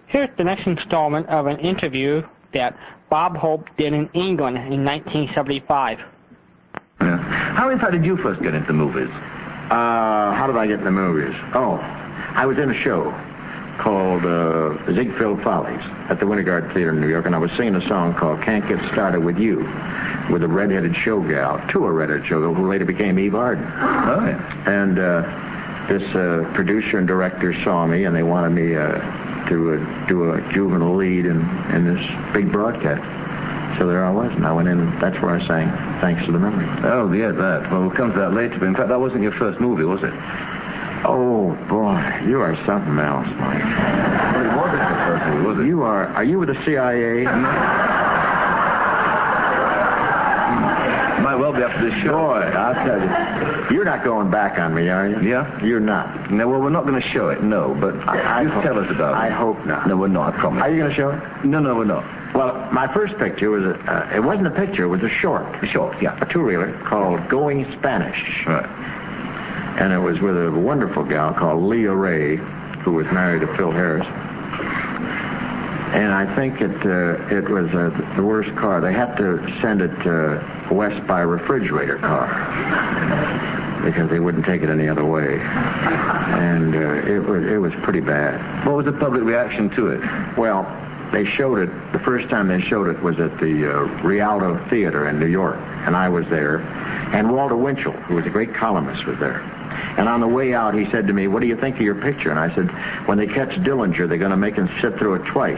Here's the next installment of an interview that Bob Hope did in England in 1975. Yeah. How, in fact, did you first get into movies? How did I get in the movies? Oh, I was in a show called Ziegfeld Follies at the Winter Garden Theater in New York, and I was singing a song called Can't Get Started With You with a redheaded show gal, to a redheaded show girl who later became Eve Arden. Oh, yeah. And this producer and director saw me, and they wanted me to do a juvenile lead in this big broadcast. So there I was, and I went in, and that's where I sang Thanks to the Memory. Oh, yeah, that. Well, we'll come to that later, but in fact, that wasn't your first movie, was it? Oh, boy, you are something else, Mike. Well, it wasn't your first movie, was it? Are you with the CIA? Might well be after this show. Boy, I'll tell you. You're not going back on me, are you? Yeah? You're not. No, well, we're not going to show it, no, but you tell us about it. I hope not. No, we're not, I promise. Are you going to show it? No, we're not. Well, my first picture was, it wasn't a picture, it was a short. A short, yeah. A two-reeler called Going Spanish. Right. And it was with a wonderful gal called Leah Ray, who was married to Phil Harris. And I think it was the worst car. They had to send it west by refrigerator car because they wouldn't take it any other way. And it was pretty bad. What was the public reaction to it? Well, they showed it, the first time they showed it was at the Rialto Theater in New York, and I was there. And Walter Winchell, who was a great columnist, was there. And on the way out, he said to me, "What do you think of your picture?" And I said, "When they catch Dillinger, they're going to make him sit through it twice."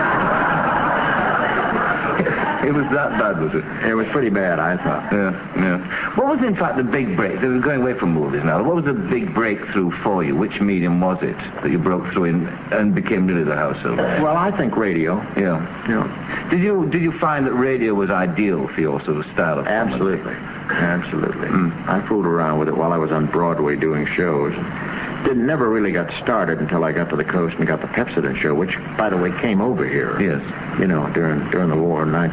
It was that bad, was it? It was pretty bad, I thought. Yeah. What was, in fact, the big break? They were going away from movies now. What was the big breakthrough for you? Which medium was it that you broke through in and became really the house of? Well, I think radio. Yeah. Did you find that radio was ideal for your sort of style of comedy? Absolutely. I fooled around with it while I was on Broadway doing shows. Never really got started until I got to the coast and got the Pepsodent show, which, by the way, came over here. Yes. You know, during the war in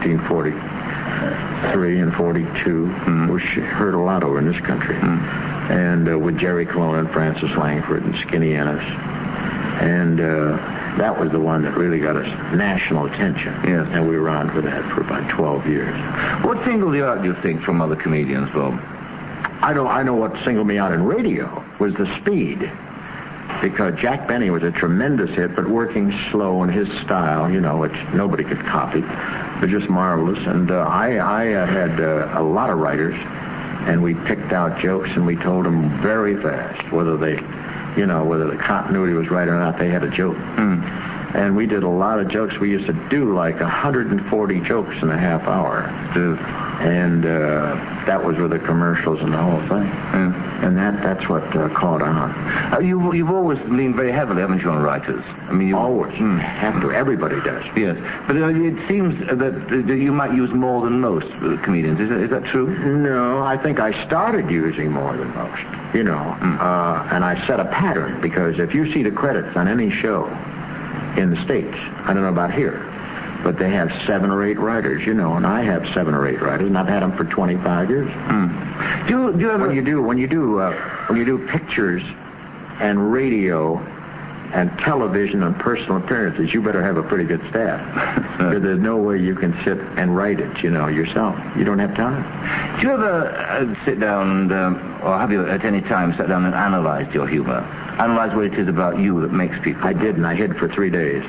1943 and 42, was heard a lot over in this country. And with Jerry Colonna and Francis Langford and Skinny Ennis. And that was the one that really got us national attention. Yes. And we were on for that for about 12 years. What singled you out, do you think, from other comedians, Bob? I know what singled me out in radio was the speed. Because Jack Benny was a tremendous hit, but working slow in his style, you know, which nobody could copy. But just marvelous. And I had a lot of writers, and we picked out jokes, and we told them very fast whether the continuity was right or not. They had a joke. And we did a lot of jokes. We used to do like 140 jokes in a half hour. And that was with the commercials and the whole thing. And that's what caught on. You've always leaned very heavily, haven't you, on writers? I mean, always. Have to. Everybody does. Yes. But it seems that you might use more than most comedians. Is that true? No, I think I started using more than most, you know. And I set a pattern, because if you see the credits on any show in the States, I don't know about here, but they have 7 or 8 writers, you know, and I have 7 or 8 writers, and I've had them for 25 years. Do you ever... When you do pictures and radio and television and personal appearances, you better have a pretty good staff. Because there's no way you can sit and write it, you know, yourself. You don't have time. Do you ever sit down or have you at any time sat down and analyzed your humor? Analyze what it is about you that makes people... I did, and I hid for 3 days.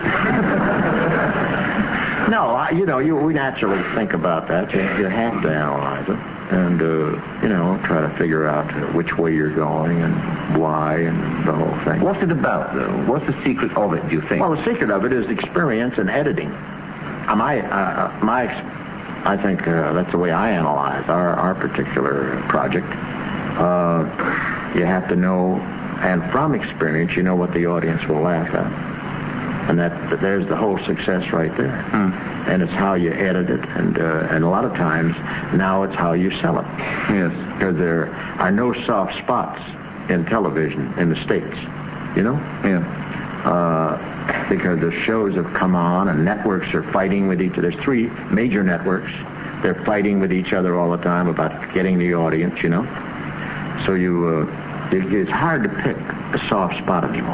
No, we naturally think about that. You have to analyze it. And, try to figure out which way you're going and why and the whole thing. What's it about, though? What's the secret of it, do you think? Well, the secret of it is experience and editing. I think that's the way I analyze our particular project. You have to know, and from experience, you know what the audience will laugh at. And there's the whole success right there. And it's how you edit it, and a lot of times now it's how you sell it. Yes. Because there are no soft spots in television in the States, you know? Yeah. Because the shows have come on, and networks are fighting with each other. There's 3 major networks. They're fighting with each other all the time about getting the audience, you know? So it's hard to pick a soft spot anymore.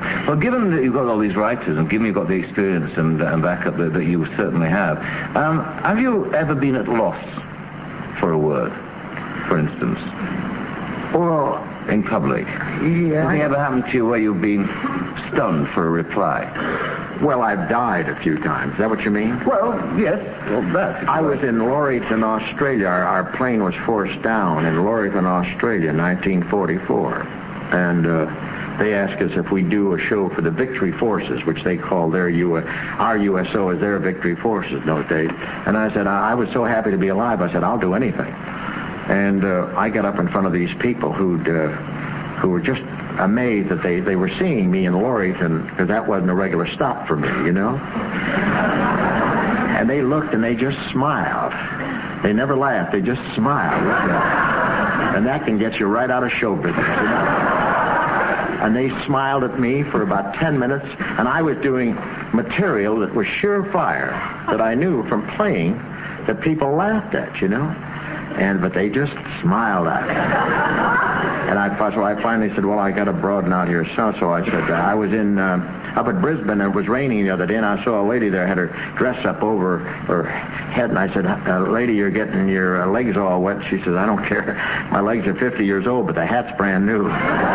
Well, given that you've got all these writers, and given you've got the experience and backup that you certainly have you ever been at loss for a word, for instance? Well, in public? Yeah. Anything ever happened to you where you've been stunned for a reply? Well, I've died a few times. Is that what you mean? Well, yes. Well, that. I was in Laurieton, Australia. Our plane was forced down in Laurieton, Australia, in 1944. And they asked us if we do a show for the Victory Forces, which they call our USO as their Victory Forces in those days. And I said, I was so happy to be alive, I said, I'll do anything. And I got up in front of these people who were just amazed that they were seeing me in Laurieton, because that wasn't a regular stop for me, you know. And they looked and they just smiled. They never laughed, they just smiled. And that can get you right out of show business, you know? And they smiled at me for about 10 minutes, and I was doing material that was surefire, that I knew from playing, that people laughed at, you know. But they just smiled at me. And I finally said, well, I got to broaden out here. So I said, I was in up at Brisbane, and it was raining the other day, and I saw a lady there had her dress up over her head, and I said, lady, you're getting your legs all wet. She says, I don't care. My legs are 50 years old, but the hat's brand new.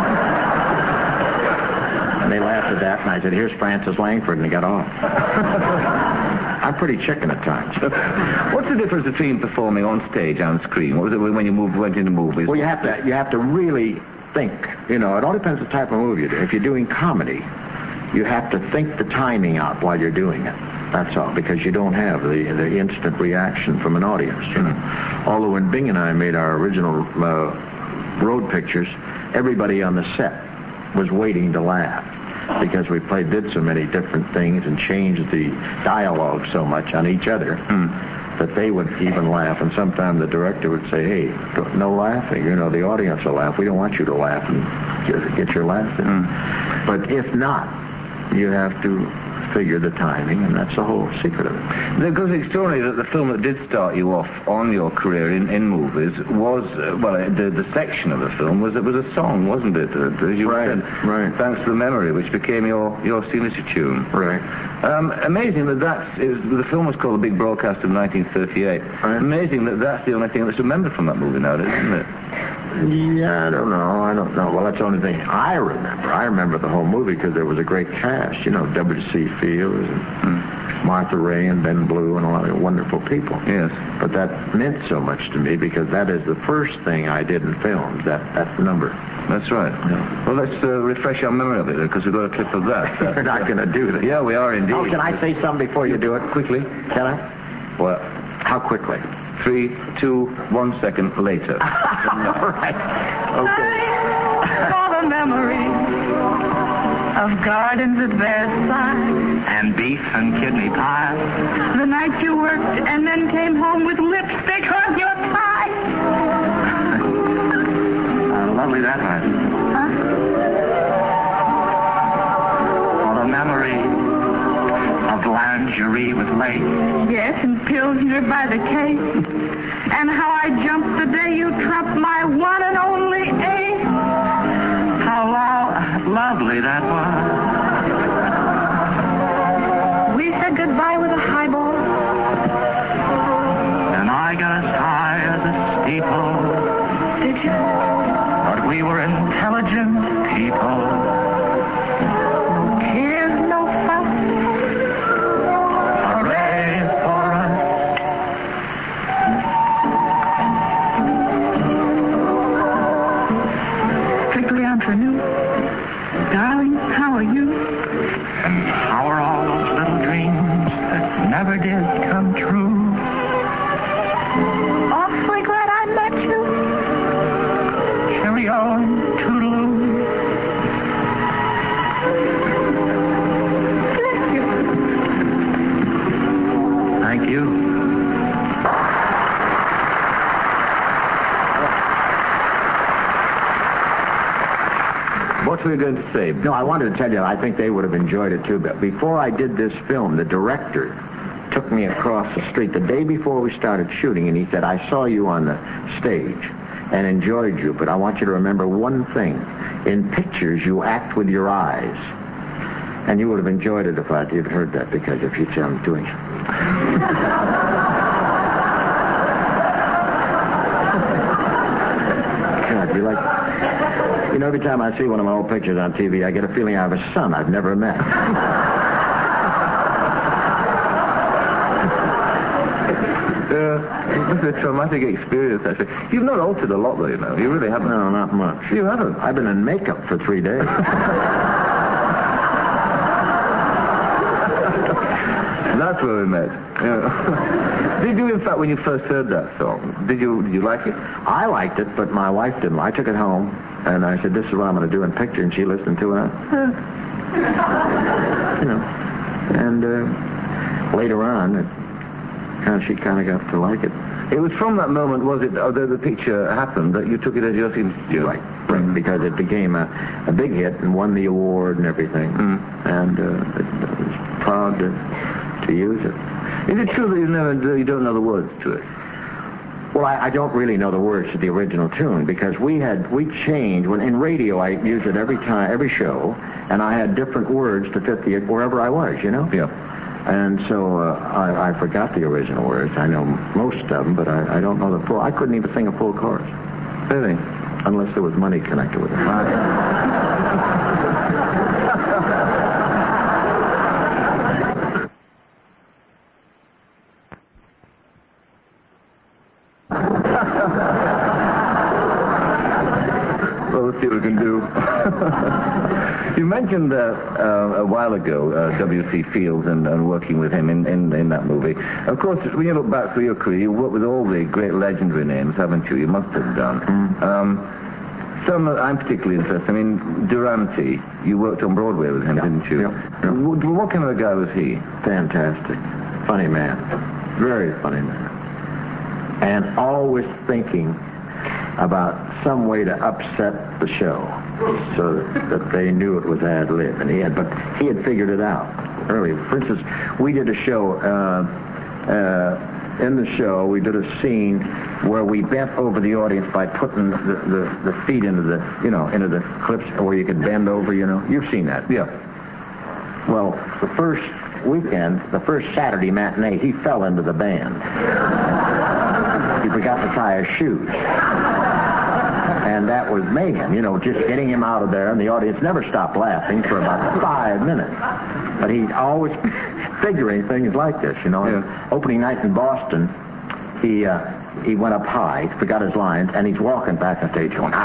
And they laughed at that, and I said, here's Francis Langford, and they got off. I'm pretty chicken at times. What's the difference between performing on stage and screen? What was it when you went into movies? Well, you have to really think. You know, it all depends on the type of movie you do. If you're doing comedy, you have to think the timing out while you're doing it. That's all, because you don't have the instant reaction from an audience. You know? Although when Bing and I made our original road pictures, everybody on the set was waiting to laugh, because we did so many different things and changed the dialogue so much on each other that they would even laugh. And sometimes the director would say, hey, no laughing. You know, the audience will laugh. We don't want you to laugh and get your laugh in. But if not, you have to figure the timing, and that's the whole secret of it. Because it's extraordinary that the film that did start you off on your career in movies was, the section of the film was a song, wasn't it? As you said, right. Thanks to the Memory, which became your signature tune. Right. Amazing that the film was called The Big Broadcast of 1938. Right. Amazing that that's the only thing that's remembered from that movie nowadays, isn't it? Yeah, I don't know. Well, that's the only thing I remember. I remember the whole movie because there was a great cast. You know, W.C. Fields and Martha Ray and Ben Blue and a lot of wonderful people. Yes. But that meant so much to me because that is the first thing I did in films, that number. That's right. Yeah. Well, let's refresh our memory of it, because we've got a clip of that. We're not going to do that. Yeah, we are indeed. Oh, can I say something before you do it? Quickly? Can I? Well, how quickly? 3, 2, 1 second later. All right. Okay. For the memory of gardens at bedside and beef and kidney pie. The night you worked and then came home with lipstick on your tie. Lovely that was. Huh? For the memory of lingerie with lace. Yes, and Pilsner by the case. And how I jumped the day you trumped my one and only ace. How lovely that was. We said goodbye with a highball. And I got as high as a steeple. Did you? But we were intelligent people. No cares, no fuss. Hooray for us. Strictly entre nous. Darling, how are you? And how are all those little dreams that never did come true? Awfully glad I met you. Cheerio and toodaloo. Bless you. Thank you. What were you going to say? No, I wanted to tell you, I think they would have enjoyed it too. But before I did this film, the director took me across the street the day before we started shooting, and he said, I saw you on the stage and enjoyed you, but I want you to remember one thing. In pictures, you act with your eyes. And you would have enjoyed it if you'd heard that, because if you'd see I'm doing it. God, you like... You know, every time I see one of my old pictures on TV, I get a feeling I have a son I've never met. This is a traumatic experience, actually. You've not altered a lot, though, you know. You really haven't. No, not much. You haven't? I've been in makeup for 3 days. That's where we met. Yeah. Did you, in fact, when you first heard that song, did you like it? I liked it, but my wife didn't. I took it home, and I said, this is what I'm going to do in picture, and she listened to it. You know. And later on, she kind of got to like it. It was from that moment, was it, although the picture happened, that you took it as your signature? Right, because it became a big hit and won the award and everything. And I was proud to use it. Is it true that you don't know the words to it? Well, I don't really know the words to the original tune, because we changed. When in radio, I used it every show, and I had different words to fit wherever I was, you know? Yeah. And so I forgot the original words. I know most of them, but I don't know the full. I couldn't even sing a full chorus. Really? Unless there was money connected with it. Well, let's see what we can do. You mentioned a while ago W.C. Fields and working with him in that movie. Of course, when you look back through your career, you worked with all the great legendary names, haven't you? You must have done. Some I'm particularly interested. I mean, Durante, you worked on Broadway with him, didn't you? Yeah. What kind of a guy was he? Fantastic. Funny man. Very funny man. And always thinking about some way to upset the show so that they knew it was ad lib, and he had figured it out early. For instance, we did a show. In the show, we did a scene where we bent over the audience by putting the feet into the clips where you could bend over. You know, you've seen that. Yeah. Well, the first weekend, the first Saturday matinee, he fell into the band. He forgot to tie his shoes. And that was mayhem, just getting him out of there, and the audience never stopped laughing for about 5 minutes. But he'd always figuring things like this, Yeah. Opening night in Boston, he went up high, forgot his lines, and he's walking back on stage going,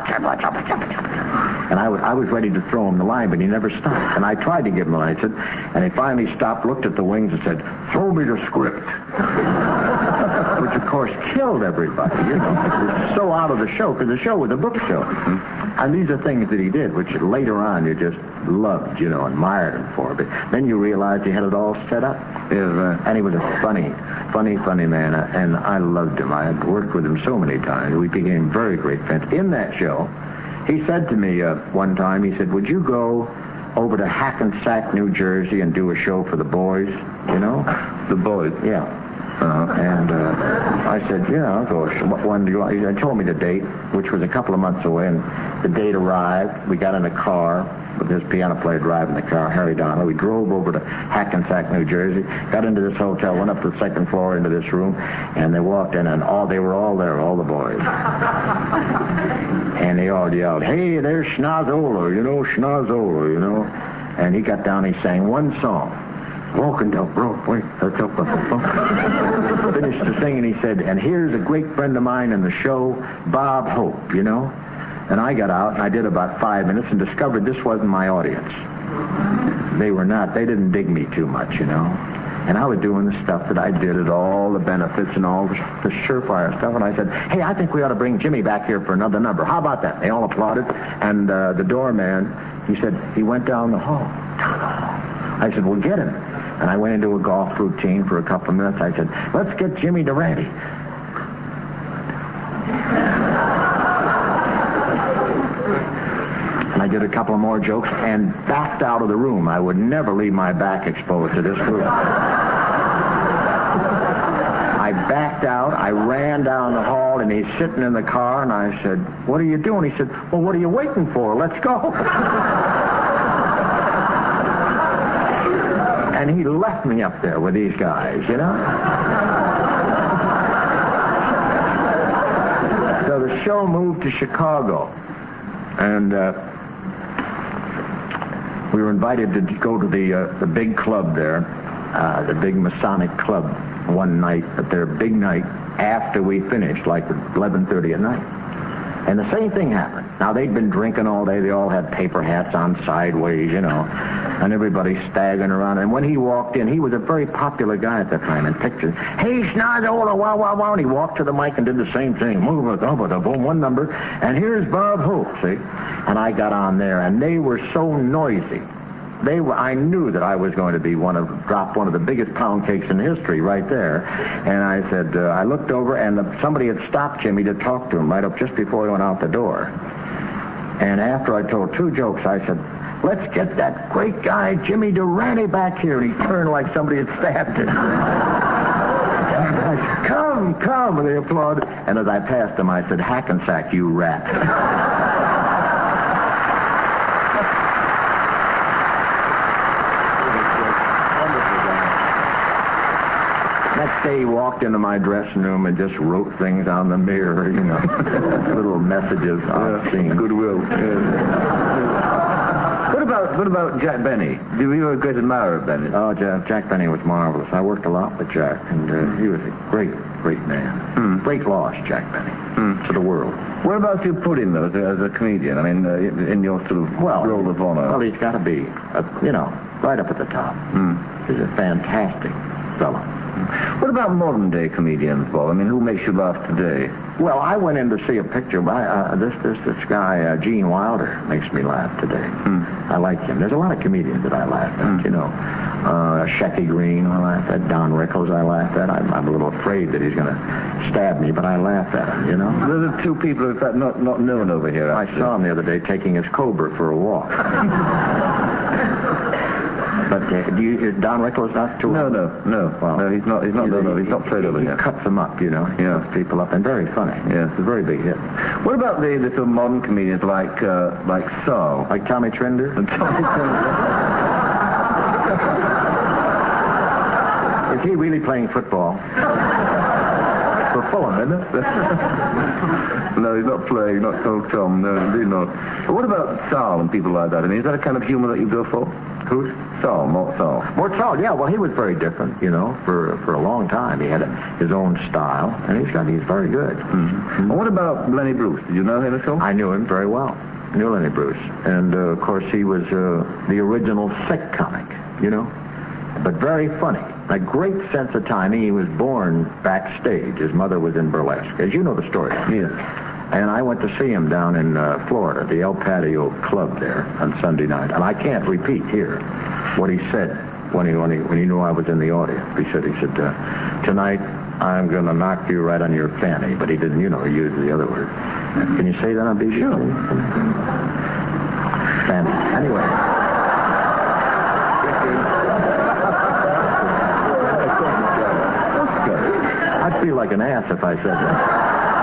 and I was ready to throw him the line, but he never stopped. And I tried to give him the line, and he finally stopped, looked at the wings, and said, "Throw me the script." Which, of course, killed everybody, It was so out of the show, because the show was a book show. And these are things that he did, which later on you just loved, admired him for. But then you realized he had it all set up. Yeah, and he was a funny man, and I loved him. I had worked with him so many times. We became very great friends. In that show, he said to me one time, he said, "Would you go over to Hackensack, New Jersey, and do a show for the boys?" The boys? Yeah. And I said, "Yeah, I'll go. When do you want?" He told me the date, which was a couple of months away, and the date arrived. We got in a car with his piano player driving the car, Harry Donnelly. We drove over to Hackensack, New Jersey, got into this hotel, went up to the second floor into this room, and they walked in, and they were all there, all the boys. And they all yelled, "Hey, there's Schnozzola, Schnozzola, And he got down, he sang one song. Walking down Broadway. Finished the singing, he said, "And here's a great friend of mine in the show, Bob Hope, And I got out, and I did about 5 minutes and discovered this wasn't my audience. They didn't dig me too much, And I was doing the stuff that I did at all the benefits and all the surefire stuff. And I said, "Hey, I think we ought to bring Jimmy back here for another number. How about that?" They all applauded. And the doorman, he said, he went down the hall. I said, "Well, get him." And I went into a golf routine for a couple of minutes. I said, "Let's get Jimmy Durante." And I did a couple of more jokes and backed out of the room. I would never leave my back exposed to this group. I backed out. I ran down the hall, and he's sitting in the car, and I said, "What are you doing?" He said, "Well, what are you waiting for? Let's go." And he left me up there with these guys, you know? So the show moved to Chicago. And we were invited to go to the big club there, the big Masonic club, one night, at their big night after we finished, like at 11:30 at night. And the same thing happened. Now, they'd been drinking all day. They all had paper hats on sideways, you know, and everybody staggering around. And when he walked in, he was a very popular guy at that time in pictures. Hey, Schnozola, wow, wow, wow. And he walked to the mic and did the same thing. Move it, boom, one number. And here's Bob Hope, see? And I got on there, and they were so noisy. I knew that I was going to drop one of the biggest pound cakes in history right there. And I said, I looked over, and somebody had stopped Jimmy to talk to him right up just before he went out the door. And after I told 2 jokes, I said, let's get that great guy, Jimmy Durante, back here. And he turned like somebody had stabbed him. I said, come, and they applauded. And as I passed him, I said, Hackensack, you rat. Next day, he walked into my dressing room and just wrote things on the mirror, you know, little messages on scene. Goodwill. What about Jack Benny? You were a great admirer of Benny. Oh, Jack Benny was marvelous. I worked a lot with Jack, and he was a great, great man. Great loss, Jack Benny, to the world. Whereabouts do you put him, though, as a comedian? I mean, in your sort of role of honor. Well, he's got to be, right up at the top. He's a fantastic fellow. What about modern-day comedians, Bob? I mean, who makes you laugh today? Well, I went in to see a picture by this guy, Gene Wilder, makes me laugh today. I like him. There's a lot of comedians that I laugh at, you know. Shecky Green, I laugh at. Don Rickles, I laugh at. I'm a little afraid that he's going to stab me, but I laugh at him, you know. Those are 2 people, in fact, not known over here, actually. I saw him the other day taking his Cobra for a walk. But Don Rickles not too? No. Well, no, he's not. He's not played over here. He cuts them up, you know. He cuts people up, and very funny. Yeah, it's a very big hit. What about the sort of modern comedians like Saul, like Tommy Trinder? Is he really playing football? For Fulham, isn't it? No, he's not playing. Not Cold Tom. No, indeed not. But what about Saul and people like that? I mean, is that a kind of humor that you go for? Who's? Saul, Mort Saul. Mort Saul, yeah. Well, he was very different, you know, for a long time. He had his own style, and he's very good. And what about Lenny Bruce? Did you know him at all? I knew him very well. I knew Lenny Bruce. And, of course, he was the original sick comic, you know, but very funny. A great sense of timing. He was born backstage. His mother was in burlesque, as you know the story. Yes. And I went to see him down in Florida, the El Patio Club there on Sunday night. And I can't repeat here what he said when he knew I was in the audience. He said, tonight I'm going to knock you right on your fanny. But he didn't, you know, he used the other word. Can you say that on BBC? Sure. Fanny. Anyway. I'd feel like an ass if I said that.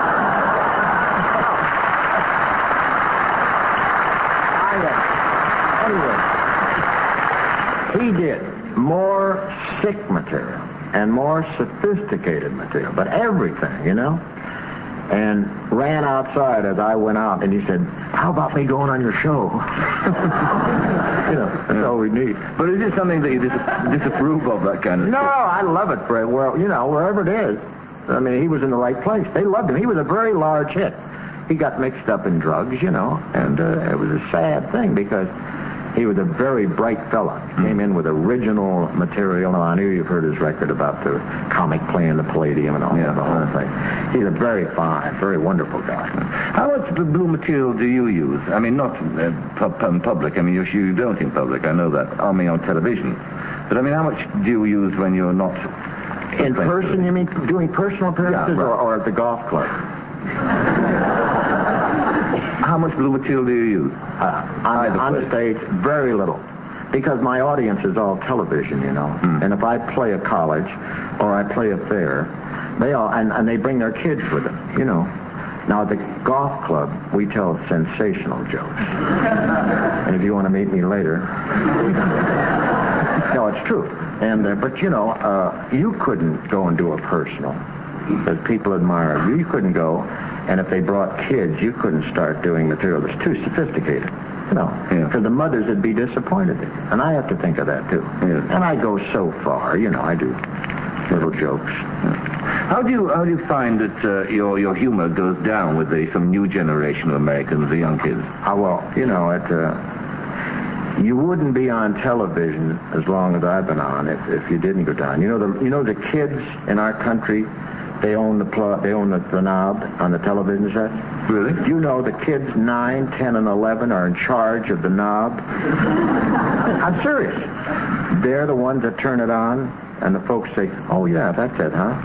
Anyway, he did more sick material and more sophisticated material, but everything, you know, and ran outside as I went out, and he said, how about me going on your show? You know, that's all we need. But is it something that you disapprove of, that kind of No, stuff? I love it, Fred. Well, you know, wherever it is. I mean, he was in the right place. They loved him. He was a very large hit. He got mixed up in drugs, you know, and it was a sad thing because he was a very bright fella. Came in with original material. Now, I knew you've heard his record about the comic playing the Palladium and all that, the whole thing. He's a very fine, very wonderful guy. How much blue material do you use? I mean, not in public. I mean, you don't in public. I know that. I mean, on television. But, I mean, how much do you use when you're not... In person, you mean doing personal appearances, yeah, right. or at the golf club? How much blue material do you use? On the stage, very little. Because my audience is all television, you know. And if I play a college or I play a fair, they all, and they bring their kids with them, you know. Now, at the golf club, we tell sensational jokes. And if you want to meet me later... No, it's true. But, you couldn't go and do a personal. Because people admire you. You couldn't go, and if they brought kids, you couldn't start doing material that's too sophisticated. Because the mothers would be disappointed. And I have to think of that, too. Yeah. And I go so far, I do little jokes. How do you find that your humor goes down with some new generation of Americans, the young kids? You wouldn't be on television as long as I've been on if you didn't go down. The kids in our country, they own the knob on the television set. Really? Do you know the kids 9, 10, and 11 are in charge of the knob? I'm serious. They're the ones that turn it on, and the folks say, "Oh yeah, that's it, huh?"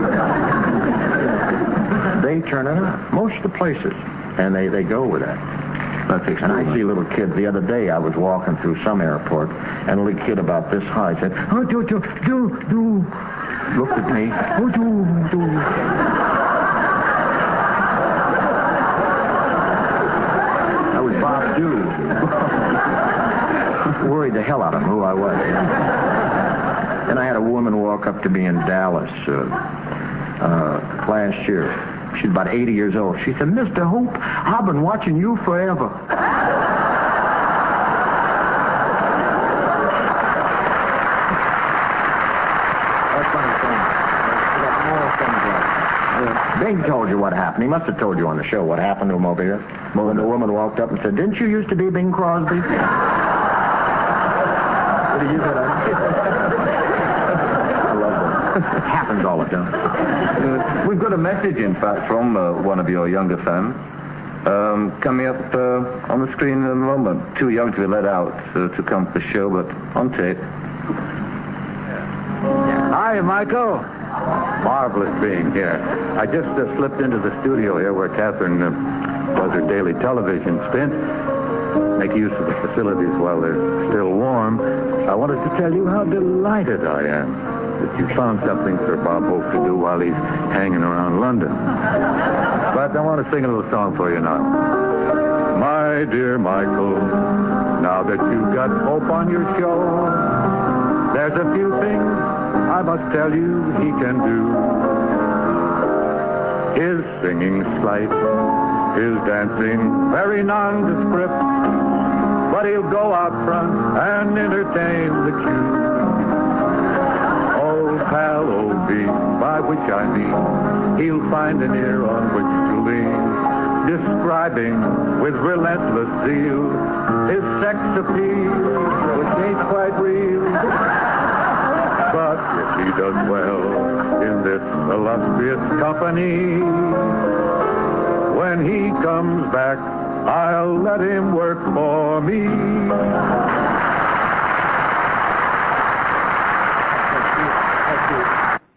They turn it on. Most of the places, and they go with that. And I see little kids. The other day, I was walking through some airport, and a little kid about this high said, "Oh, do." Looked at me. "Oh, do." That was Bob Do. Worried the hell out of him who I was. And I had a woman walk up to me in Dallas last year. She's about 80 years old. She said, "Mr. Hope, I've been watching you forever." That's funny thing. More things like that. Bing told you what happened. He must have told you on the show what happened to him over here. When the woman walked up and said, "Didn't you used to be Bing Crosby?" Did he use that? It happens all the time. We've got a message, in fact, from one of your younger fans coming up on the screen in a moment. Too young to be let out to come to the show, but on tape. Hi, Michael. Marvelous being here. I just slipped into the studio here where Catherine does her daily television stint. Make use of the facilities while they're still warm. I wanted to tell you how delighted I am that you found something for Bob Hope to do while he's hanging around London. But I want to sing a little song for you now. My dear Michael, now that you've got Hope on your show, there's a few things I must tell you he can do. His singing's slight, his dancing very nondescript, but he'll go out front and entertain the queue. Pal O.B., by which I mean he'll find an ear on which to lean, describing with relentless zeal his sex appeal, which ain't quite real. But if he does well in this illustrious company, when he comes back, I'll let him work for me.